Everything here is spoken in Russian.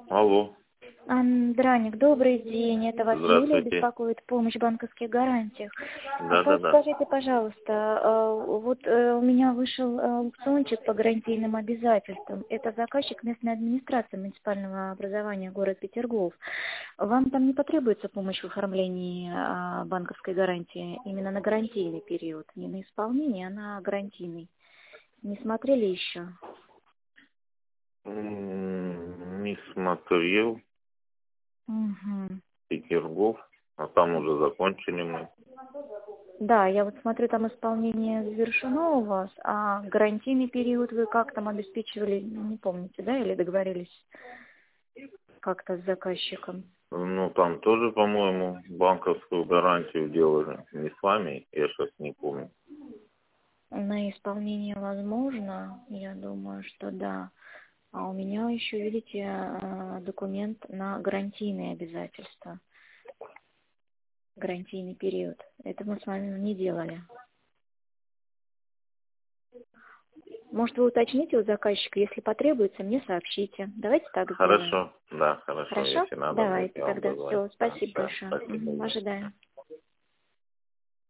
Алло, Драник, добрый день. Это вас Юлия здравствуйте. беспокоит, помощь в банковских гарантиях. Да-да-да. Подскажите, пожалуйста, у меня вышел аукциончик по гарантийным обязательствам. Это заказчик местной администрации муниципального образования город Петергоф. Вам там не потребуется помощь в оформлении банковской гарантии именно на гарантийный период? Не на исполнение, а на гарантийный. Не смотрели еще? Не смотрел. Угу. Петергоф. А там уже закончили мы. Да, я вот смотрю, там исполнение завершено у вас, а гарантийный период вы как там обеспечивали, не помните, да, или договорились как-то с заказчиком? Ну, там тоже, по-моему, банковскую гарантию делали. Не с вами, я сейчас не помню. На исполнение возможно, я думаю, что да. А у меня еще, видите, документ на гарантийные обязательства, гарантийный период. Это мы с вами не делали. Может, вы уточните у заказчика, если потребуется, мне сообщите. Давайте так сделаем. Хорошо, да, хорошо. Хорошо? Если надо будет, Давайте я вам тогда. позвоню. Все, Да, спасибо да, большое. спасибо. Да. Ожидаем.